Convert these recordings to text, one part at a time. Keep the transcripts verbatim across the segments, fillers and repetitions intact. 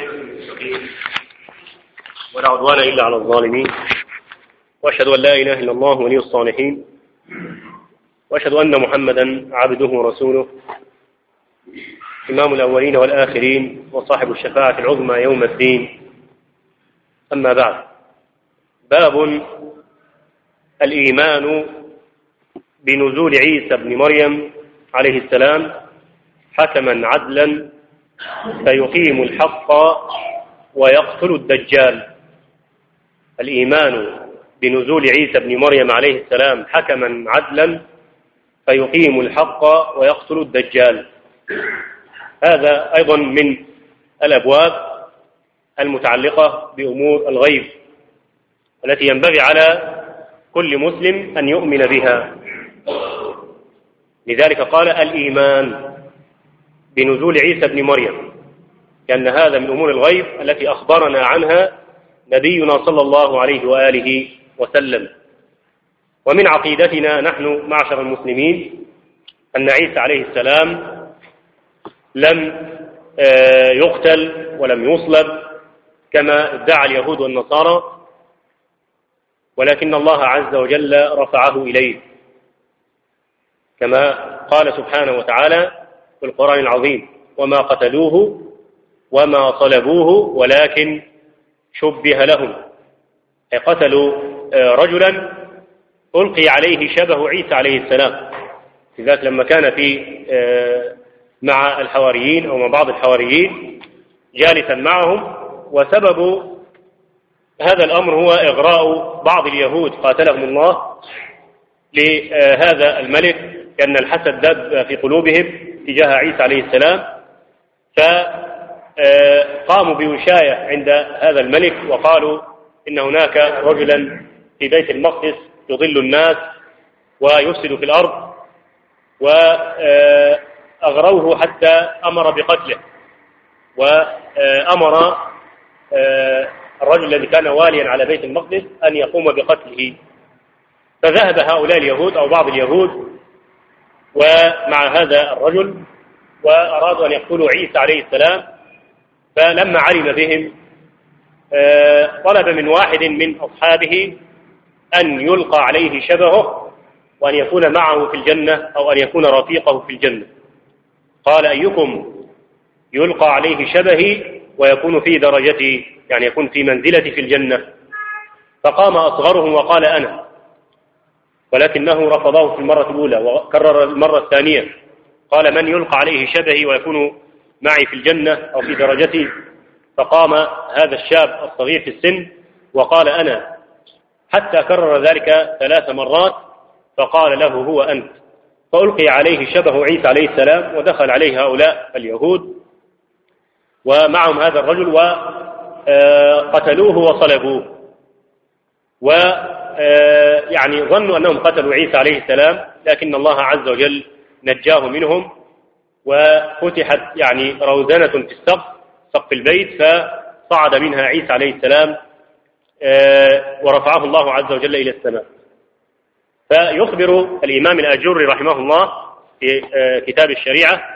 ولا عدوان إلا على الظالمين، وأشهد أن لا إله إلا الله ولي الصالحين، وأشهد أن محمدا عبده ورسوله إمام الأولين والآخرين وصاحب الشفاعة العظمى يوم الدين. أما بعد، باب الإيمان بنزول عيسى بن مريم عليه السلام حكما عدلا فيقيم الحق ويقتل الدجال. الإيمان بنزول عيسى بن مريم عليه السلام حكما عدلا فيقيم الحق ويقتل الدجال. هذا أيضا من الأبواب المتعلقة بأمور الغيب التي ينبغي على كل مسلم أن يؤمن بها. لذلك قال الإيمان بنزول عيسى بن مريم، لأن هذا من أمور الغيب التي أخبرنا عنها نبينا صلى الله عليه وآله وسلم. ومن عقيدتنا نحن معشر المسلمين أن عيسى عليه السلام لم يقتل ولم يصلب كما ادعى اليهود والنصارى، ولكن الله عز وجل رفعه إليه، كما قال سبحانه وتعالى في القرآن العظيم: وما قتلوه وما صلبوه ولكن شبه لهم. أي قتلوا رجلا ألقي عليه شبه عيسى عليه السلام، لذلك لما كان في مع الحواريين أو مع بعض الحواريين جالسا معهم، وسبب هذا الأمر هو إغراء بعض اليهود قاتلهم الله لهذا الملك، لأن الحسد دب في قلوبهم تجاه عيسى عليه السلام، فقاموا بوشاية عند هذا الملك وقالوا إن هناك رجلا في بيت المقدس يضل الناس ويفسد في الأرض، وأغروه حتى أمر بقتله، وأمر الرجل الذي كان واليا على بيت المقدس أن يقوم بقتله. فذهب هؤلاء اليهود أو بعض اليهود ومع هذا الرجل وأرادوا أن يقتلوا عيسى عليه السلام، فلما علم بهم طلب من واحد من أصحابه أن يلقى عليه شبهه وأن يكون معه في الجنة أو أن يكون رفيقه في الجنة. قال: أيكم يلقى عليه شبهي ويكون في درجتي، يعني يكون في منزلتي في الجنة؟ فقام أصغرهم وقال: أنا. ولكنه رفضه في المرة الأولى وكرر المرة الثانية، قال: من يلقى عليه شبهي ويكون معي في الجنة أو في درجتي؟ فقام هذا الشاب الصغير في السن وقال: أنا، حتى كرر ذلك ثلاث مرات، فقال له: هو أنت. فألقي عليه شبه عيسى عليه السلام، ودخل عليه هؤلاء اليهود ومعهم هذا الرجل وقتلوه وصلبوه، ويعني ظنوا أنهم قتلوا عيسى عليه السلام، لكن الله عز وجل نجاه منهم، وفتحت يعني روزنة في السقف سقف البيت، فصعد منها عيسى عليه السلام ورفعه الله عز وجل إلى السماء. فيخبر الإمام الآجري رحمه الله في كتاب الشريعة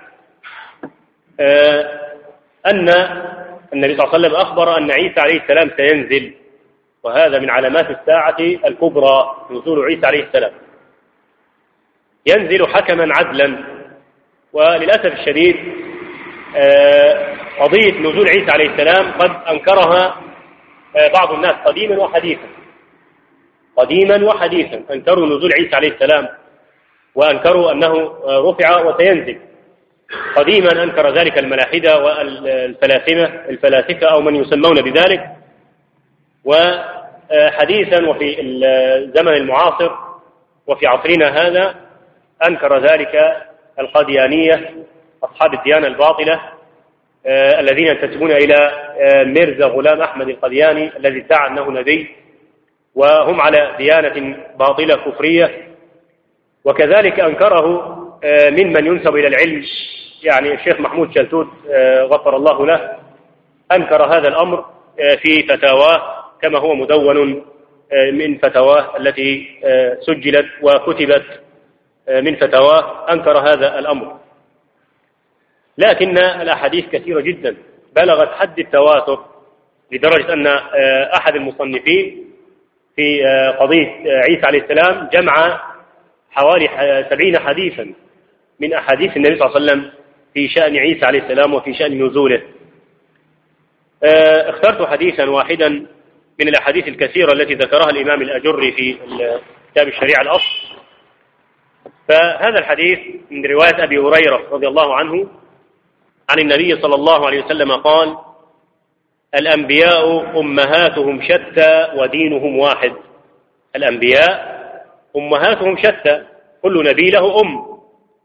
أن النبي صلى الله عليه وسلم أخبر أن عيسى عليه السلام سينزل، وهذا من علامات الساعة الكبرى، نزول عيسى عليه السلام. ينزل حكما عدلا. وللأسف الشديد قضية نزول عيسى عليه السلام قد أنكرها بعض الناس قديما وحديثا قديما وحديثا أنكروا نزول عيسى عليه السلام، وأنكروا أنه رفع وسينزل. قديما أنكر ذلك الملاحدة والفلاسفة الفلاسفة أو من يسمون بذلك، وحديثا وفي الزمن المعاصر وفي عصرنا هذا أنكر ذلك القاديانية، أصحاب الديانة الباطلة الذين ينتسبون إلى ميرزا غلام أحمد القادياني الذي ادعى أنه نبي، وهم على ديانة باطلة كفرية. وكذلك أنكره ممن ينسب إلى العلم، يعني الشيخ محمود شلتوت غفر الله له، أنكر هذا الأمر في فتاواه كما هو مدون من فتاواه التي سجلت وكتبت من فتاواه، أنكر هذا الأمر. لكن الأحاديث كثيرة جدا، بلغت حد التواتر، لدرجة أن أحد المصنفين في قضية عيسى عليه السلام جمع حوالي سبعين حديثا من أحاديث النبي صلى الله عليه وسلم في شأن عيسى عليه السلام وفي شأن نزوله. اخترت حديثا واحدا من الأحاديث الكثيرة التي ذكرها الإمام الأجري في كتاب الشريعة الأصل. فهذا الحديث من رواية أبي هريرة رضي الله عنه عن النبي صلى الله عليه وسلم قال: الأنبياء أمهاتهم شتى ودينهم واحد. الأنبياء أمهاتهم شتى، كل نبي له أم،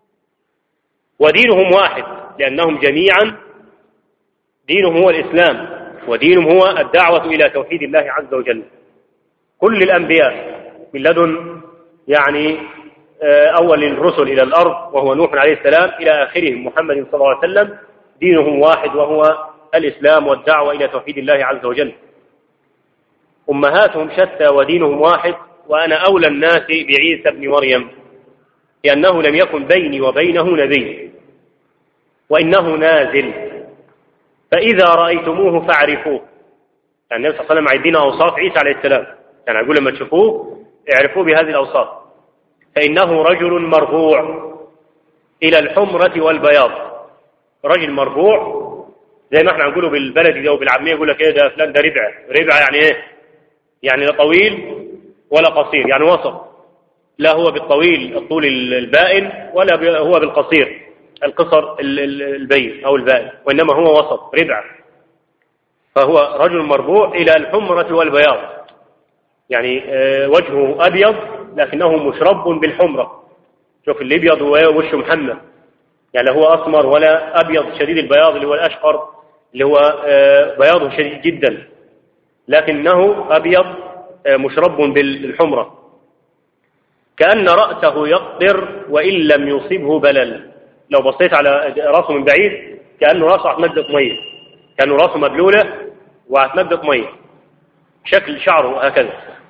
ودينهم واحد، لأنهم جميعا دينهم هو الإسلام، ودينهم هو الدعوة إلى توحيد الله عز وجل. كل الأنبياء من لدن يعني أول الرسل إلى الأرض وهو نوح عليه السلام إلى آخرهم محمد صلى الله عليه وسلم دينهم واحد، وهو الإسلام والدعوة إلى توحيد الله عز وجل. أمهاتهم شتى ودينهم واحد، وأنا أولى الناس بعيسى ابن مريم، لأنه لم يكن بيني وبينه نبي، وإنه نازل، فإذا رأيتموه فاعرفوه. يعني النبي صلى الله عليه وسلم عندنا أوصاف عيسى عليه السلام، يعني أقول لما تشوفوه اعرفوه بهذه الأوصاف: فإنه رجل مرفوع إلى الحمرة والبياض. رجل مرفوع زي ما احنا نقوله بالبلدي ده وبالعامية، يقول لك ايه ده فلان ده ربع. ربع يعني ايه؟ يعني لا طويل ولا قصير، يعني وسط، لا هو بالطويل الطول البائن ولا هو بالقصير القصر البين أو البائن، وإنما هو وسط ربع. فهو رجل مربوع إلى الحمرة والبياض، يعني وجهه أبيض لكنه مشرب بالحمرة. شوف الأبيض ووشه محمد، يعني لا هو أسمر ولا أبيض شديد البياض اللي هو الأشقر اللي هو بياضه شديد جدا، لكنه أبيض مشرب بالحمرة، كأن رأسه يقطر وإن لم يصبه بلل. لو بصيت على رأسه من بعيد كأنه رأسه هتمدق مية، كأنه رأسه مبلولة وهتمدق مية، شكل شعره هكذا،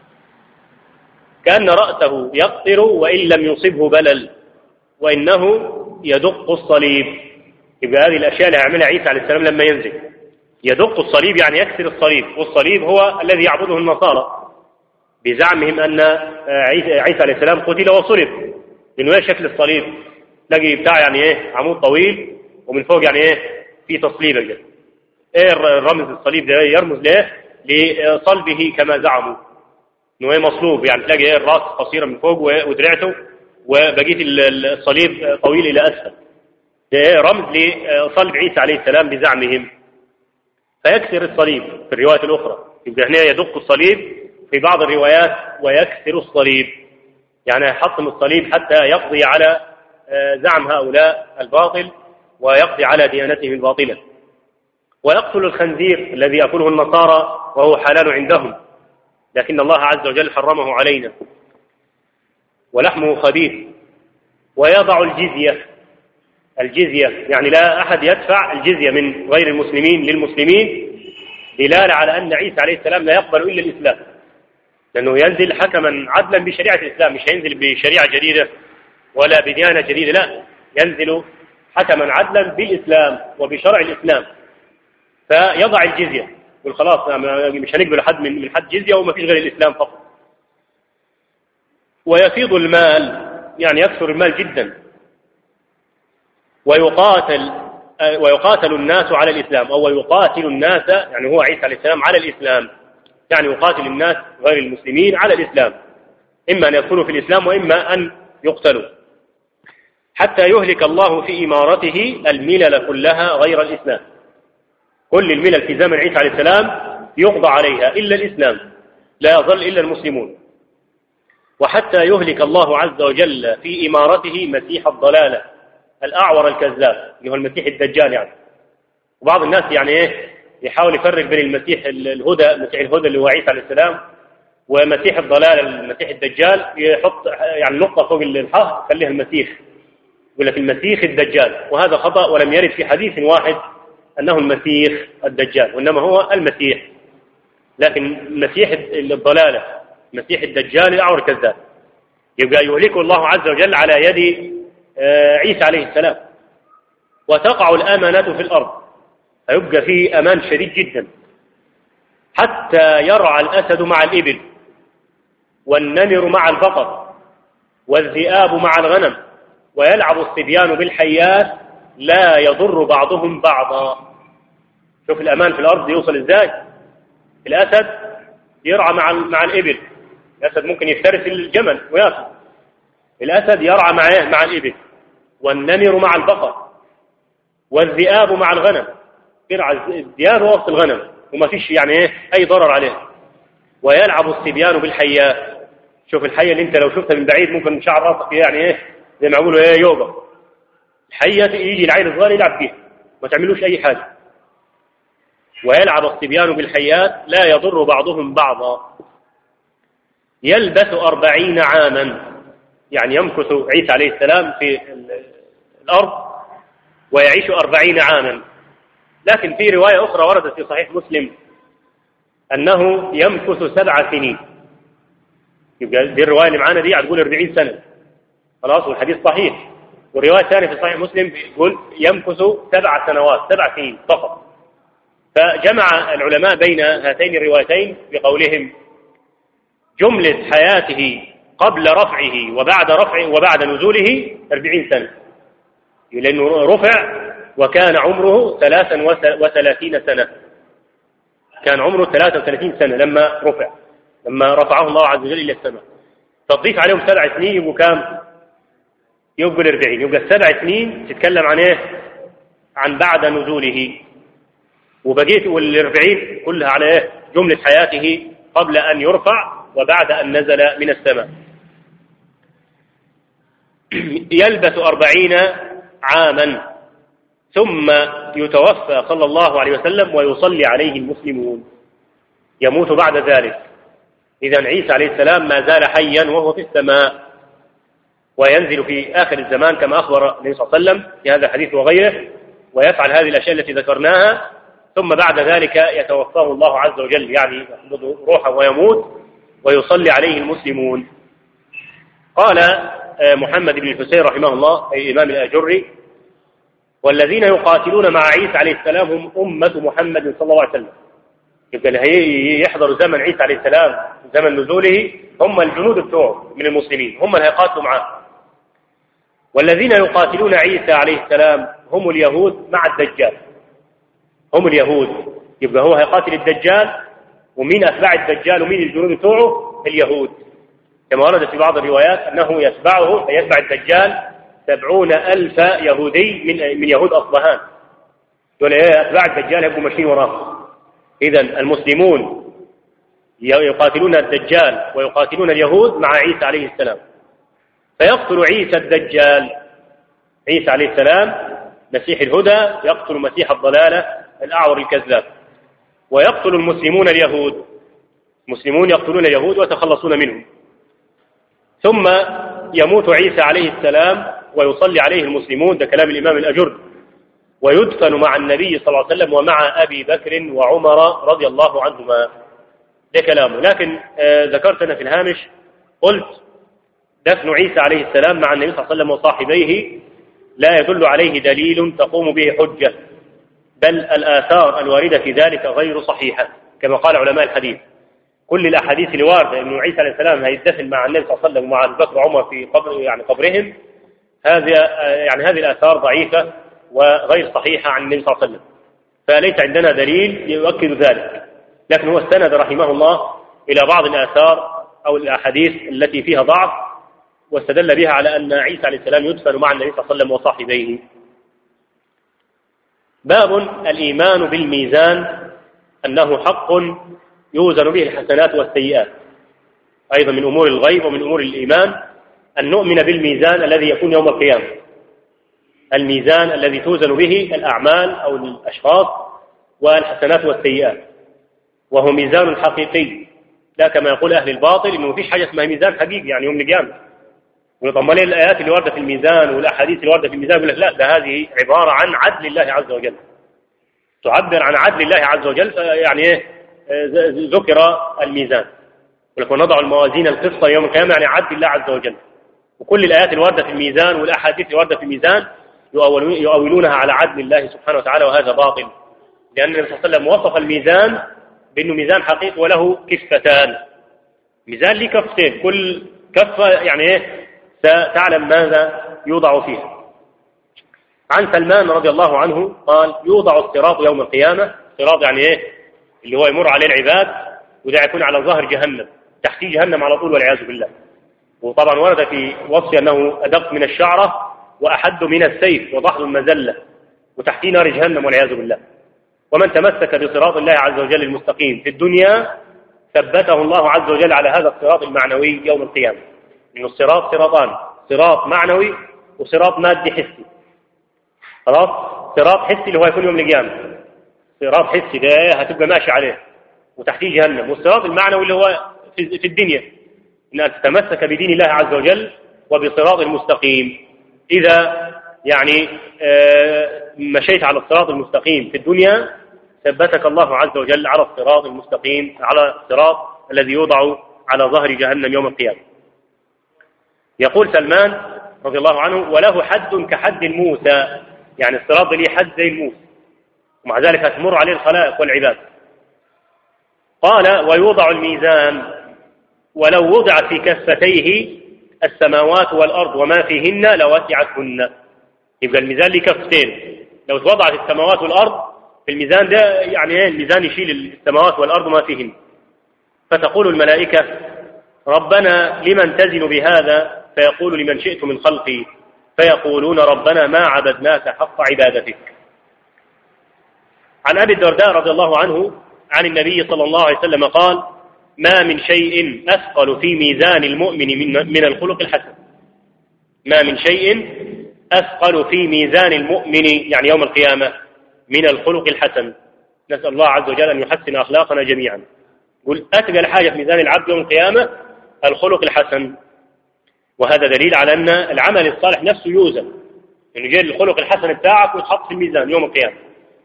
كأن رأسه يقطر وإن لم يصبه بلل، وإنه يدق الصليب. يبقى هذه الأشياء اللي هيعملها عيسى عليه السلام لما ينزل. يدق الصليب يعني يكسر الصليب، والصليب هو الذي يعبده النصارى بزعمهم أن عيسى عليه السلام قتل وصلب، لأنه ايه شكل الصليب؟ تلاقي بتاع يعني ايه عمود طويل ومن فوق يعني ايه في تصليبه كده. ايه الرمز الصليب ده؟ يرمز لايه؟ لصلبه كما زعموا انه ايه مصلوب، يعني تلاقي ايه الراس قصيره من فوق ودرعته وبقيه الصليب طويل الى اسفل. ده ايه رمز لصلب عيسى عليه السلام بزعمهم، فيكسر الصليب في الروايات الاخرى. يبقى هنا يدق الصليب في بعض الروايات ويكسر الصليب، يعني يحطم الصليب حتى يقضي على زعم هؤلاء الباطل ويقضي على ديانتهم الباطلة، ويقتل الخنزير الذي يأكله النصارى وهو حلال عندهم، لكن الله عز وجل حرمه علينا، ولحمه خبيث. ويضع الجزية. الجزية يعني لا أحد يدفع الجزية من غير المسلمين للمسلمين، دلالة على أن عيسى عليه السلام لا يقبل إلا الإسلام، لأنه ينزل حكما عدلا بشريعة الإسلام، مش هينزل بشريعة جديدة ولا بديانة جديدة، لا، ينزل حكما عدلا بالإسلام وبشرع الإسلام. فيضع الجزية يقول خلاص مش هنقبل حد من حد جزية وما فيش غير الإسلام فقط. ويفيض المال، يعني يكثر المال جدا، ويقاتل ويقاتل الناس على الإسلام، أو يقاتل الناس يعني هو عيسى عليه السلام على الإسلام، يعني يقاتل الناس غير المسلمين على الإسلام، إما أن يدخلوا في الإسلام وإما أن يقتلوا، حتى يهلك الله في إمارته الملل كلها غير الإسلام. كل الملل في زمن عيسى عليه السلام يقضى عليها إلا الإسلام، لا يظل إلا المسلمون. وحتى يهلك الله عز وجل في إمارته مسيح الضلالة الأعور الكذاب اللي هو المسيح الدجال يعني. وبعض الناس يعني إيه يحاول يفرق بين المسيح الهدى مسيح الهدى اللي هو عيسى عليه السلام ومسيح الضلال المسيح الدجال، يحط يعني نقطة فوق الحاء يخليها المسيح، يقول لك المسيح الدجال، وهذا خطأ، ولم يرد في حديث واحد أنه المسيح الدجال، وإنما هو المسيح. لكن مسيح الضلالة مسيح الدجال الأعور الكذاب يبقى يهلكه الله عز وجل على يد عيسى عليه السلام. وتقع الأمانة في الأرض، هيبقى فيه أمان شديد جدا، حتى يرعى الأسد مع الإبل، والنمر مع البقر، والذئاب مع الغنم، ويلعب الصبيان بالحيات لا يضر بعضهم بعضا. شوف الأمان في الأرض يوصل إزاي. الأسد يرعى مع مع الإبل، الأسد ممكن يفترس الجمل ويأكل، الأسد يرعى معه مع الإبل، والنمر مع البقر، والذئاب مع الغنم، يرعى الذئاب وسط الغنم وما فيش يعني ايه أي ضرر عليه. ويلعب الصبيان بالحيات. شوف الحية اللي انت لو شفتها من بعيد ممكن شعر راسك يعني ايه زي ما يقولوا ايه يوجا. الحية يجي العيل الصغير يلعب فيها ما تعملوش أي حاجة. ويلعب الصبيان بالحيات لا يضر بعضهم بعضا. يلبث أربعين عاما، يعني يمكث عيسى عليه السلام في الأرض ويعيش أربعين عاما. لكن في رواية أخرى وردت في صحيح مسلم أنه يمكث سبع سنين. يبقى دي الرواية اللي معانا دي هتقول أربعين سنة خلاص، والحديث صحيح. والرواية الثانية في صحيح مسلم يقول يمكث سبع سنوات سبع سنين فقط. فجمع العلماء بين هاتين الروايتين بقولهم جملة حياته قبل رفعه وبعد رفعه وبعد نزوله أربعين سنة، لأنه رفع وكان عمره ثلاثا وثلاثين سنة، كان عمره ثلاثا وثلاثين سنة لما رفع، لما رفعه الله عز وجل إلى السماء. تضيف عليهم سبع سنين يبقوا كام؟ يبقوا الأربعين. يبقى السبع سنين تتكلم عن إيه؟ عن بعد نزوله. وبقيت والأربعين كلها على إيه؟ جملة حياته قبل أن يرفع وبعد أن نزل من السماء. يلبث أربعين عاما ثم يتوفى صلى الله عليه وسلم ويصلي عليه المسلمون، يموت بعد ذلك. إذن عيسى عليه السلام ما زال حيا وهو في السماء، وينزل في آخر الزمان كما أخبر النبي صلى الله عليه وسلم في هذا الحديث وغيره، ويفعل هذه الأشياء التي ذكرناها، ثم بعد ذلك يتوفاه الله عز وجل، يعني يقبض روحه ويموت ويصلي عليه المسلمون. قال محمد بن الحسين رحمه الله أي إمام الأجري: والذين يقاتلون مع عيسى عليه السلام هم أمة محمد صلى الله عليه وسلم. يبقى يحضر زمن عيسى عليه السلام زمن نزوله هم الجنود بتوعه من المسلمين، هم اللي هيقاتلوا معه. والذين يقاتلون عيسى عليه السلام هم اليهود مع الدجال، هم اليهود. يبقى هو هيقاتل الدجال، ومين أتباع الدجال ومين الجنود بتوعه؟ اليهود، كما ورد في بعض الروايات أنه يتبعه يتبع الدجال سبعون ألف يهودي من من يهود أصبهان. دول أتباع الدجال يبقوا ماشيين وراه. إذن المسلمون يقاتلون الدجال ويقاتلون اليهود مع عيسى عليه السلام. فيقتل عيسى الدجال، عيسى عليه السلام مسيح الهدى يقتل مسيح الضلالة الأعور الكذاب، ويقتل المسلمون اليهود، المسلمون يقتلون اليهود ويتخلصون منهم. ثم يموت عيسى عليه السلام ويصلي عليه المسلمون، ده كلام الإمام الأجر، ويدفن مع النبي صلى الله عليه وسلم ومع أبي بكر وعمر رضي الله عنهما، ده كلامه. لكن آه ذكرت أنا في الهامش قلت دفن عيسى عليه السلام مع النبي صلى الله عليه وسلم وصاحبيه لا يدل عليه دليل تقوم به حجة، بل الآثار الواردة في ذلك غير صحيحة كما قال علماء الحديث. كل الأحاديث اللي واردة أنه عيسى عليه السلام هيدفن مع النبي صلى الله عليه وسلم ومع أبي بكر وعمر في قبر يعني قبرهم، هذه يعني هذه الآثار ضعيفة وغير صحيحة عن النبي صلى الله عليه وسلم، فليس عندنا دليل يؤكد ذلك. لكن هو استند رحمه الله إلى بعض الآثار أو الأحاديث التي فيها ضعف، واستدل بها على أن عيسى عليه السلام يدفن مع النبي صلى الله عليه وسلم وصاحبيه. باب الإيمان بالميزان، أنه حق يوزن به الحسنات والسيئات، أيضا من أمور الغيب ومن أمور الإيمان أن نؤمن بالميزان الذي يكون يوم القيامة، الميزان الذي توزن به الأعمال أو الأشخاص والحسنات والسيئات، وهو ميزان حقيقي، لا كما يقول أهل الباطل إنه فيش حاجة اسمها ميزان حقيقي يعني يوم القيامة. ويطمن لي الآيات اللي واردة في الميزان والأحاديث اللي واردة في الميزان يقول لك لا، ده هذه عبارة عن عدل الله عز وجل، تعبر عن عدل الله عز وجل، يعني إيه ذكر الميزان، ولكن نضع الموازين القسط يوم القيامة يعني عدل الله عز وجل. وكل الآيات الواردة في الميزان والأحاديث الواردة في الميزان يؤولونها على عدل الله سبحانه وتعالى، وهذا باطل. لأن النبي صلى الله عليه وسلم وصف الميزان بأنه ميزان حقيقي وله كفتان. ميزان ليه كفتين، كل كفة يعني إيه ستعلم ماذا يوضع فيها. عن سلمان رضي الله عنه قال: يوضع الصراط يوم القيامة. الصراط يعني إيه؟ اللي هو يمر عليه العباد، وده يكون على ظهر جهنم، تحتيه جهنم على طول والعياذ بالله. وطبعا ورد في وصف أنه أدق من الشعرة وأحد من السيف وضحض المزلة، وتحتيه نار جهنم والعياذ بالله. ومن تمسك بصراط الله عز وجل المستقيم في الدنيا ثبته الله عز وجل على هذا الصراط المعنوي يوم القيامة. إنه الصراط صراطان: صراط معنوي وصراط مادي حسي. خلاص، صراط حسي اللي هو يكون يوم القيامة، صراط حسي ده هتبقى ماشي عليه وتحتيه جهنم. والصراط المعنوي اللي هو في الدنيا، إن تتمسك بدين الله عز وجل وبصراط المستقيم. إذا يعني مشيت على الصراط المستقيم في الدنيا ثبتك الله عز وجل على الصراط المستقيم، على الصراط الذي يوضع على ظهر جهنم يوم القيامة. يقول سلمان رضي الله عنه: وله حد كحد موسى، يعني الصراط ليه حد زي الموسى، ومع ذلك هتمر عليه الخلائق والعباد. قال: ويوضع الميزان ولو وضع في كفتيه السماوات والأرض وما فيهن لوسعتهن. يبقى الميزان ليه كفتين، لو توضعت السماوات والأرض في الميزان ده يعني ايه؟ الميزان يشيل السماوات والأرض وما فيهن. فتقول الملائكة: ربنا لمن تزن بهذا؟ فيقول: لمن شئت من خلقي. فيقولون: ربنا ما عبدناك حق عبادتك. عن أبي الدرداء رضي الله عنه عن النبي صلى الله عليه وسلم قال: ما من شيء أثقل في ميزان المؤمن من الخلق الحسن. ما من شيء أثقل في ميزان المؤمن يعني يوم القيامة من الخلق الحسن. نسأل الله عز وجل أن يحسن أخلاقنا جميعا. قل: أثقل حاجة في ميزان العبد يوم القيامة الخلق الحسن. وهذا دليل على أن العمل الصالح نفسه يوزن، إنه جاي الخلق الحسن بتاعك ويتحط في الميزان يوم القيامة.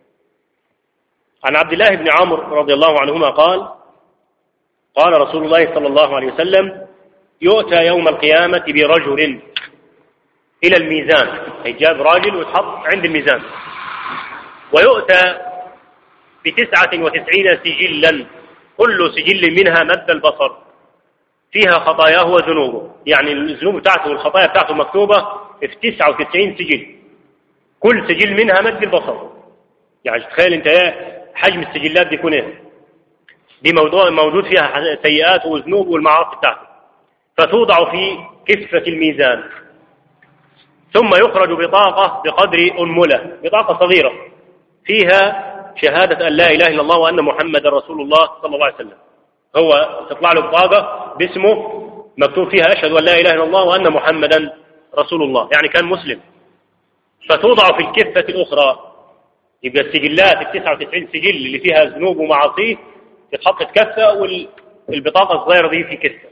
عن عبد الله بن عمرو رضي الله عنهما قال: قال رسول الله صلى الله عليه وسلم: يؤتى يوم القيامة برجل إلى الميزان، هيجاب راجل ويتحط عند الميزان، ويؤتى بتسعة وتسعين سجلا كل سجل منها مد البصر، فيها خطاياه وذنوبه. يعني الذنوب بتاعته والخطايا بتاعته مكتوبة في تسعة وتسعين سجل، كل سجل منها مد البصر. يعني تخيل انت ايه حجم السجلات دي يكون ايه؟ دي موضوع موجود فيها سيئات وذنوب والمعاصي بتاعته. فتوضع في كفة الميزان، ثم يخرج بطاقة بقدر أنملة، بطاقة صغيرة فيها شهادة أن لا إله إلا الله وأن محمد رسول الله صلى الله عليه وسلم. هو تطلع له بطاقة باسمه مكتوب فيها أشهد أن لا إله إلا الله وأن محمدا رسول الله، يعني كان مسلم. فتوضع في الكفة الأخرى، يبقى السجلات التسعة وتسعين سجل اللي فيها ذنوب ومعاصيه تتحط في كفة، والبطاقة الصغيرة دي في كفة.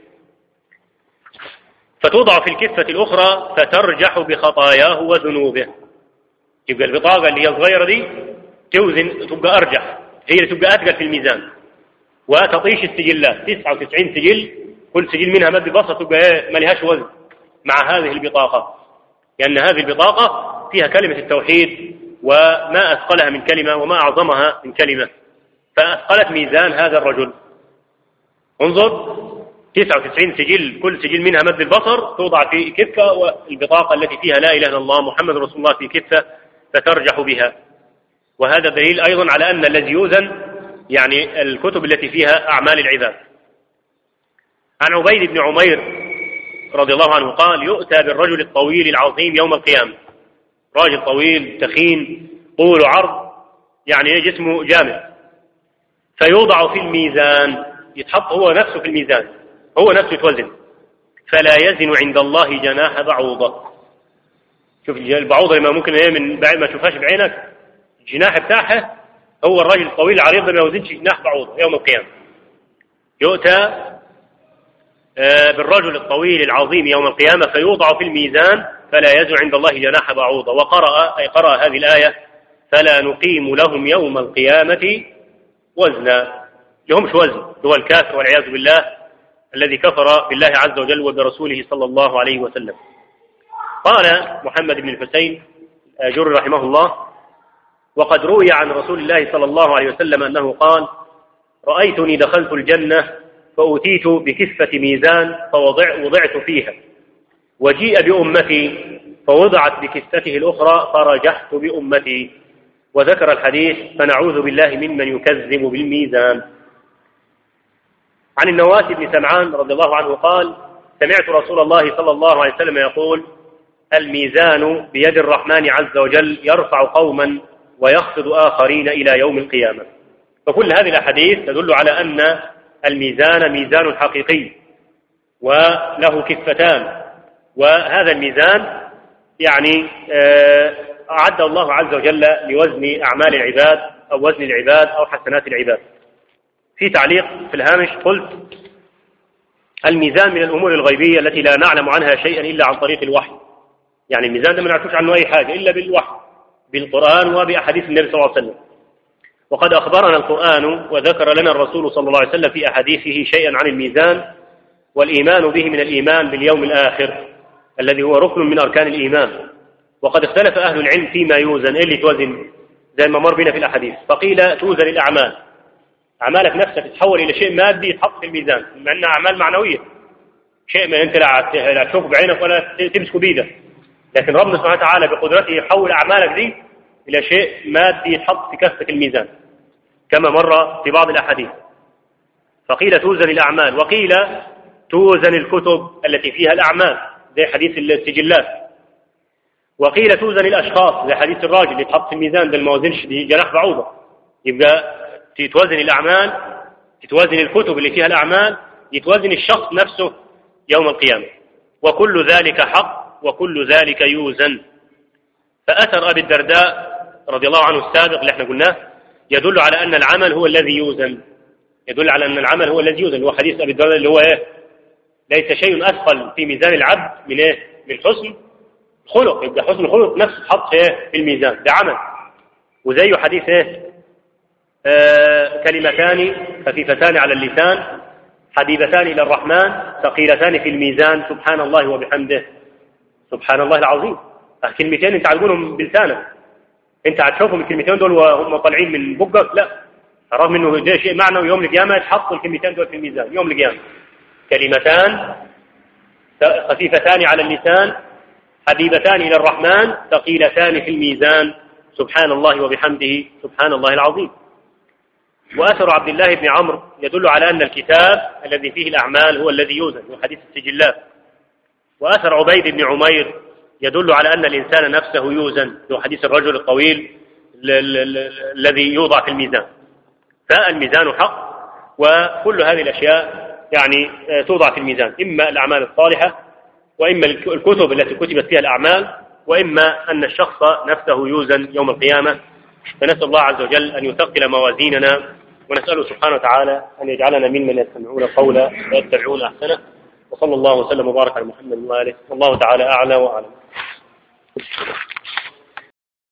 فتوضع في الكفة الأخرى فترجح بخطاياه وذنوبه. يبقى البطاقة اللي هي الصغيرة دي توزن، تبقى أرجح، هي اللي تبقى أثقل في الميزان. وتطيش السجلات تسعة وتسعين سجل، كل سجل منها مد بصر، تبقى ايه ما لهاش وزن مع هذه البطاقة، لأن هذه البطاقة فيها كلمة التوحيد، وما أثقلها من كلمة وما أعظمها من كلمة، فأثقلت ميزان هذا الرجل. انظر، تسعة وتسعين سجل كل سجل منها مد البصر توضع في كفة، والبطاقة التي فيها لا إله إلا الله محمد رسول الله في كفة فترجح بها. وهذا دليل أيضا على أن الذي يوزن يعني الكتب التي فيها أعمال العباد. عن عبيد بن عمير رضي الله عنه قال: يؤتى بالرجل الطويل العظيم يوم القيامة. راجل طويل تخين طول وعرض، يعني جسمه جامد. فيوضع في الميزان، يتحط هو نفسه في الميزان، هو نفسه يتوزن. فلا يزن عند الله جناح بعوضة. شوف البعوضة لما ممكن ايه من بعيد ما تشوفهاش بعينك، الجناح بتاعها هو الرجل الطويل العريض ده ما يوزنش جناح بعوضة يوم القيامة. يؤتى بالرجل الطويل العظيم يوم القيامة فيوضع في الميزان فلا يزن عند الله جناح بعوضة. وقرأ أي قرأ هذه الآية: فلا نقيم لهم يوم القيامة وزنا. لهمش وزن، هو الكافر والعياذ بالله الذي كفر بالله عز وجل وبرسوله صلى الله عليه وسلم. قال محمد بن الحسين جر رحمه الله: وقد روي عن رسول الله صلى الله عليه وسلم أنه قال: رأيتني دخلت الجنة فأتيت بكفة ميزان فوضعت فيها، وجيء بأمتي فوضعت بكفته الأخرى فرجحت بأمتي. وذكر الحديث: فنعوذ بالله ممن يكذب بالميزان. عن النواس بن سمعان رضي الله عنه قال: سمعت رسول الله صلى الله عليه وسلم يقول: الميزان بيد الرحمن عز وجل يرفع قوما ويخفض آخرين إلى يوم القيامة. فكل هذه الأحاديث تدل على أن الميزان ميزان حقيقي وله كفتان، وهذا الميزان يعني أعد الله عز وجل لوزن أعمال العباد أو وزن العباد أو حسنات العباد. في تعليق في الهامش قلت: الميزان من الأمور الغيبية التي لا نعلم عنها شيئا إلا عن طريق الوحي. يعني الميزان ده ما نعرفش عنه أي حاجة إلا بالوحي، بالقرآن وبأحاديث النبي صلى الله عليه وسلم. وقد أخبرنا القرآن وذكر لنا الرسول صلى الله عليه وسلم في أحاديثه شيئا عن الميزان، والإيمان به من الإيمان باليوم الآخر الذي هو ركن من أركان الإيمان. وقد اختلف أهل العلم فيما يوزن، إيه اللي توزن زي ما مر بنا في الأحاديث. فقيل: توزن الأعمال، أعمالك نفسها تتحول إلى شيء مادي يتحط في الميزان، مع أنها أعمال معنوية، شيء ما أنت لا تشوف بعينك ولا تمسك بيدك، لكن ربنا سبحانه وتعالى بقدرته يحول أعمالك دي إلى شيء مادي يتحط في كفة الميزان كما مر في بعض الأحاديث. فقيل: توزن الأعمال، وقيل: توزن الكتب التي فيها الأعمال زي حديث السجلات، وقيل: توزن الأشخاص زي حديث الراجل اللي يتحط في الميزان ده الموازنش دي جناح بعوضة. يبقى تتوزن الأعمال، تتوزن الكتب اللي فيها الأعمال، يتوزن الشخص نفسه يوم القيامة. وكل ذلك حق وكل ذلك يوزن. فأثر أبي الدرداء رضي الله عنه السابق اللي احنا قلناه يدل على أن العمل هو الذي يوزن، يدل على أن العمل هو الذي يوزن. وحديث أبي الدرداء اللي هو إيه؟ ليس شيء أثقل في ميزان العبد من إيه؟ من حسن خلق. يبقى حسن الخلق نفسه حط إيه؟ في الميزان، ده عمل. وزي حديث إيه؟ آه كلمتان خفيفتان على اللسان حبيبتان إلى الرحمن ثقيلتان في الميزان سبحان الله وبحمده سبحان الله العظيم. كلمتين انت هتقولهم بلسانك، انت هتشوفهم الكلمتين دول وهم طالعين من بقك، لا، رغم انه ده شيء معنوي يوم القيامه يتحط الكلمتين دول في الميزان يوم القيامه. كلمتان خفيفتان على اللسان حبيبتان الى الرحمن ثقيلتان في الميزان سبحان الله وبحمده سبحان الله العظيم. واثر عبد الله بن عمرو يدل على ان الكتاب الذي فيه الاعمال هو الذي يوزن، وحديث السجلات. واثر عبيد بن عمير يدل على أن الإنسان نفسه يوزن، هو حديث الرجل الطويل الذي يوضع في الميزان. فالميزان حق، وكل هذه الأشياء يعني توضع في الميزان، إما الأعمال الصالحة وإما الكتب التي كتبت فيها الأعمال، وإما أن الشخص نفسه يوزن يوم القيامة. فنسأل الله عز وجل أن يثقل موازيننا، ونسأله سبحانه وتعالى أن يجعلنا ممن يستمعون القول ويتبعون أحسنه. وصلى الله وسلم وبارك على محمد وآله، والله تعالى أعلى وأعلم.